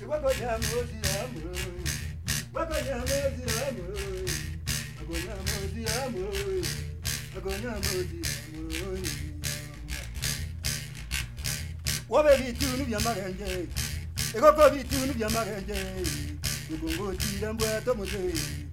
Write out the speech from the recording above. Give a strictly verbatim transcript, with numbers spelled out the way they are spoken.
Wabe bitunu bya magenge. Ego ko bitunu bya magenge. Ugongo tira mbwa tomoze.